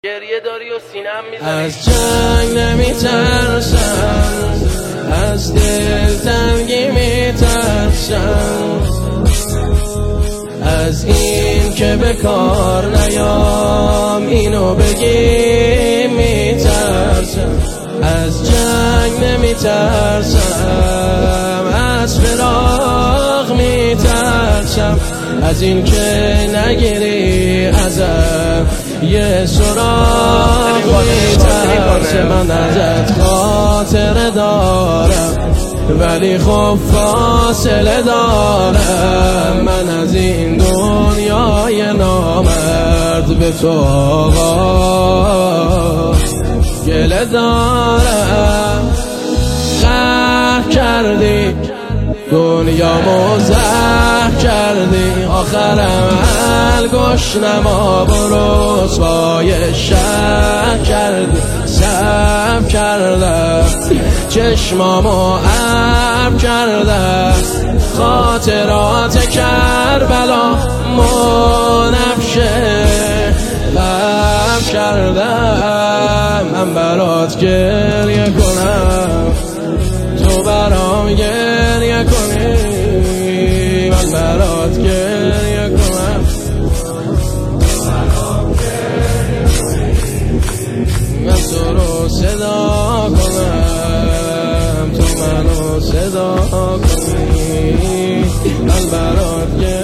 گریه داری و سینه‌ام میزنی. از جنگ نمیترسم، از دلتنگی میترسم، از این که به کار نیام اینو بگی میترسم. از جنگ نمیترسم، از فراق میترسم، از این که نگیری ازم یه سراغ میترسم. من ازت خاطره دارم ولی خب فاصله دارم. من از این دنیای نامرد به تو آقا گله دارم. قهر کردی دنیامو زهر کردی، آخرم گشنما برو رسوای شهر کردی. صبر کردم چشمامو عرب کردم، خاطرات کربلا منفشه غم کردم. من برات گریه کنم تو برام گریه کنی، من برات گریه کنم من تو رو صدا کنم، تو منو صدا کنی، من برات گریه